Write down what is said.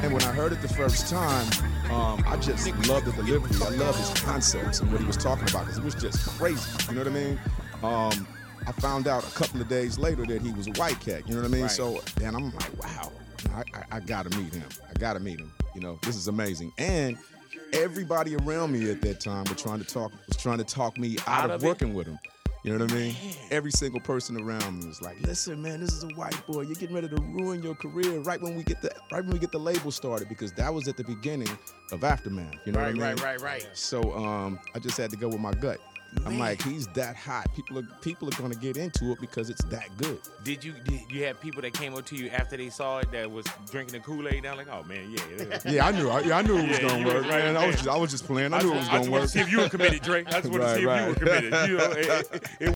And when I heard it the first time, I just loved the delivery. I love his concepts and what he was talking about because it was just crazy. You know what I mean? I found out a couple of days later that he was a white cat. You know what I mean? Right. So then I'm like, wow, I gotta meet him. I gotta meet him. You know, this is amazing. And everybody around me at that time was trying to talk me out of working with him. You know what I mean? Every single person around me was like, "Listen, man, this is a white boy. You're getting ready to ruin your career right when we get the label started," because that was at the beginning of Aftermath. You know what I mean? Right. So I just had to go with my gut. I'm like, he's that hot. People are gonna get into it because it's that good. Did you have people that came up to you after they saw it that was drinking the Kool-Aid down like, oh man, yeah. Yeah, I knew it was gonna work. Right, Man, I was just playing. I knew it was gonna work. I just want to see if you were committed, Drake. I just want to see if you were committed. You know,